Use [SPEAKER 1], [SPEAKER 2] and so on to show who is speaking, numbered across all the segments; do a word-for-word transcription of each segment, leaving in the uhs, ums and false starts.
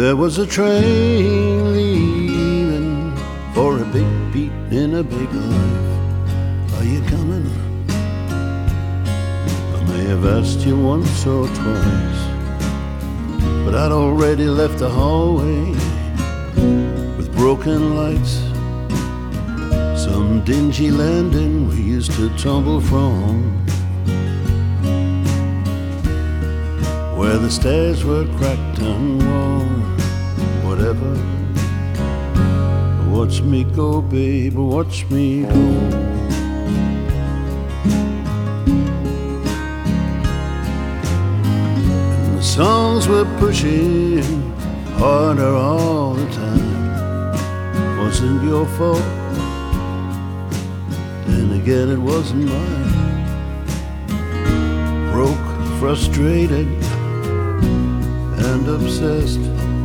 [SPEAKER 1] There was a train leaving for a big beat in a big life. Are you coming? I may have asked you once or twice, but I'd already left the hallway with broken lights. Some dingy landing we used to tumble from, where the stairs were cracked and worn. Whatever, watch me go, babe, watch me go. And the songs were pushing harder all the time. Wasn't your fault, then again it wasn't mine. Broke, frustrated, and obsessed.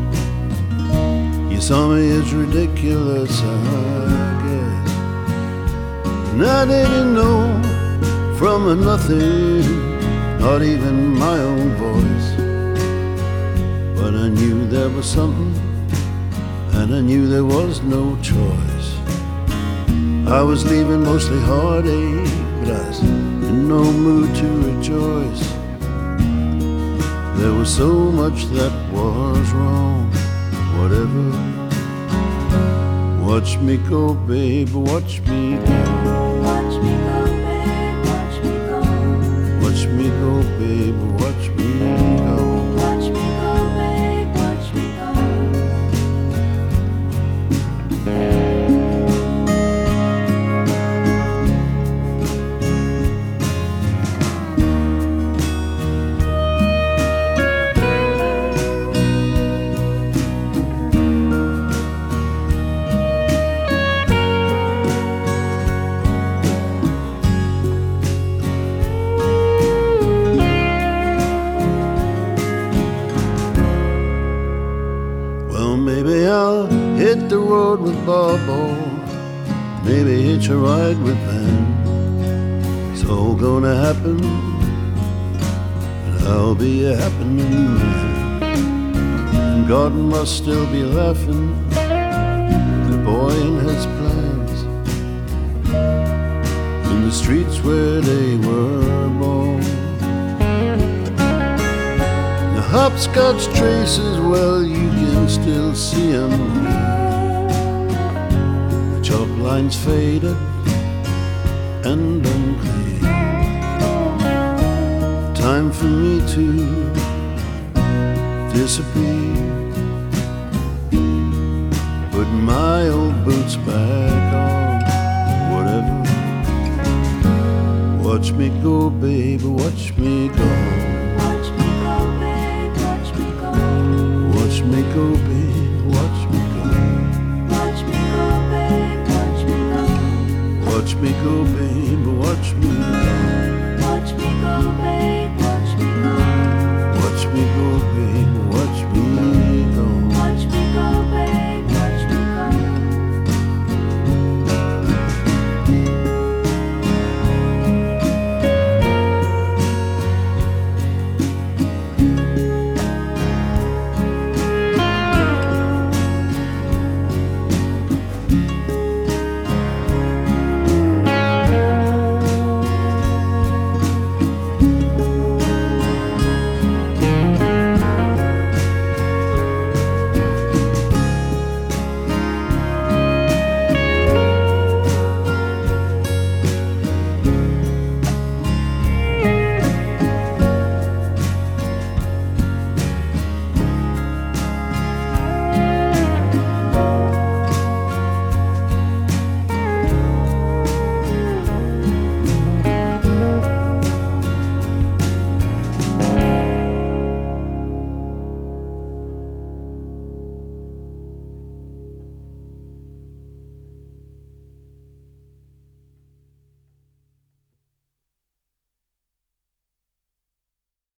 [SPEAKER 1] You saw me as ridiculous, I guess. And I didn't know from a nothing, not even my own voice. But I knew there was something, and I knew there was no choice. I was leaving mostly heartache, but I was in no mood to rejoice. There was so much that was wrong. Whatever, watch me go, babe, watch me go.
[SPEAKER 2] Watch me go, babe, watch me go.
[SPEAKER 1] Watch me go, babe, watch me go.
[SPEAKER 2] Watch me go, babe, watch me go.
[SPEAKER 1] Well, maybe I'll hit the road with Bobo, maybe hitch a ride with Ben. It's all gonna happen, and I'll be a happening man. And God must still be laughing, the boy in his plans, in the streets where they were born. The hopscotch traces, well, you can still see them. The chalk lines faded and unclear. Time for me to disappear. Put my old boots back on. Whatever, watch me go, babe, watch me go.
[SPEAKER 2] Watch me go, babe, watch me go.
[SPEAKER 1] Watch me go, babe, watch me go.
[SPEAKER 2] Watch me go, babe, watch me go.
[SPEAKER 1] Watch me go, babe, watch me go.